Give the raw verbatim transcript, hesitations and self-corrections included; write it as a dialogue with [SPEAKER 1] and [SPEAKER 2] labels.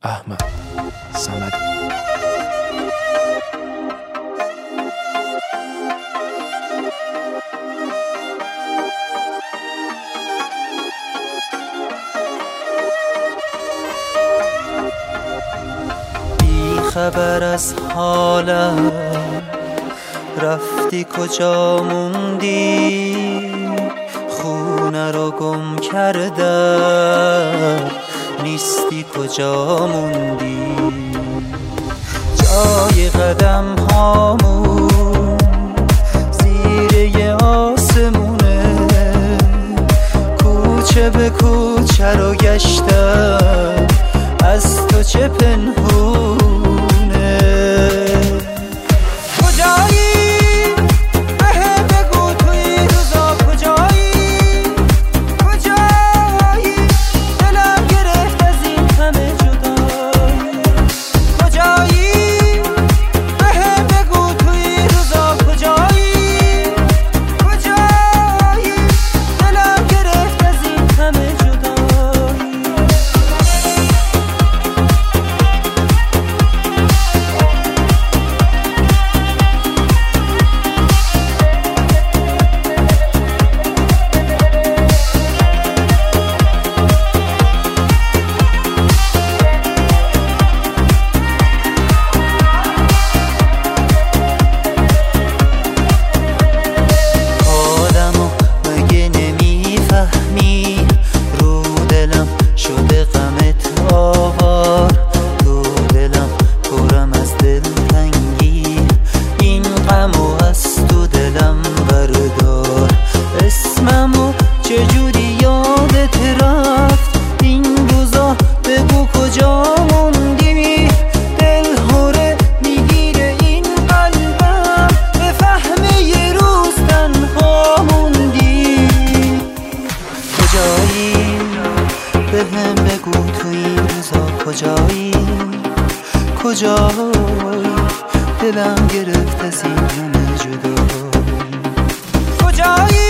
[SPEAKER 1] احمد صمدی.
[SPEAKER 2] بی خبر از حالم رفتی کجا موندی، خونه رو گم کردم نیستی کجا موندی. جای قدم هامون زیر یه آسمونه، کوچه به کوچه رو گشتم از تو چه پنهونه. چجوری یادت رفت این روزا، بگو کجا موندی. دل هوره میگیره این قلبم، به فهم یه روز تنها موندی. کجایی بهم بگو تو این روزا کجایی، کجایی دلم گرفت از این همه جدایی. کجایی